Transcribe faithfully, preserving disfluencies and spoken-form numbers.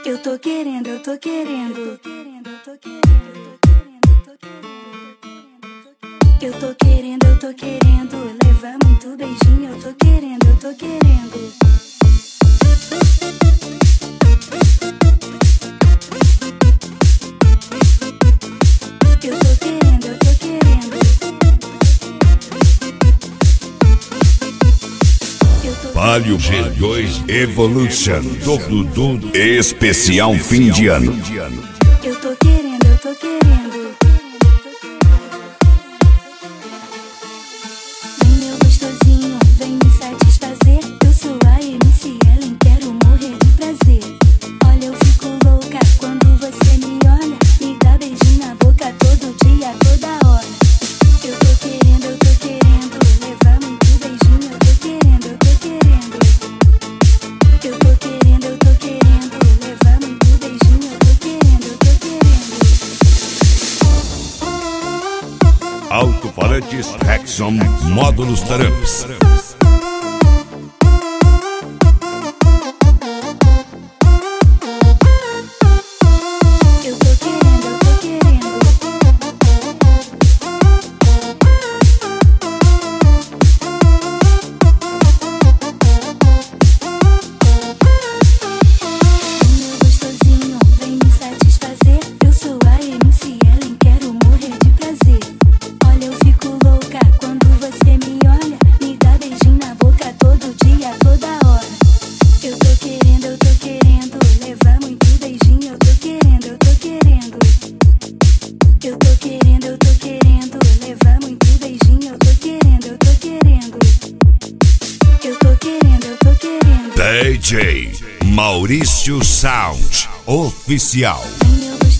Eu tô querendo, eu tô querendo. Eu tô querendo, eu tô querendo levar muito beijinho. Eu tô querendo, eu tô querendo. Eu tô querendo, eu tô querendo. Palio G dois Evolution, todo tudo especial fim de ano. Eu tô querendo, eu tô querendo. Vem meu gostosinho, vem me satisfazer. Eu sou a M C Ellen, quero morrer de prazer. Olha, eu fico louca quando você me olha. Me dá beijinho na boca todo dia, toda hora. Eu tô querendo, eu tô querendo levar muito beijinho. Eu tô querendo, eu tô querendo. Eu tô querendo, eu tô querendo levar muito beijinho. Eu tô querendo, eu tô querendo. Alto-falantes Rexon Módulos Trumps. Eu tô querendo, eu tô querendo. Meu gostosinho, vem me satisfazer. Eu sou a M C Ellen, quero morrer de prazer. Olha, eu fico louca quando você me olha. Me dá beijinho na boca todo dia, toda hora. Eu tô querendo, eu tô querendo levar muito beijinho. Eu tô querendo, eu tô querendo. Eu tô querendo, eu tô querendo levar muito beijinho. Eu tô querendo, eu tô querendo. Eu tô querendo, eu tô querendo. D J Maurício Sound Oficial. Vem meu gostosinho.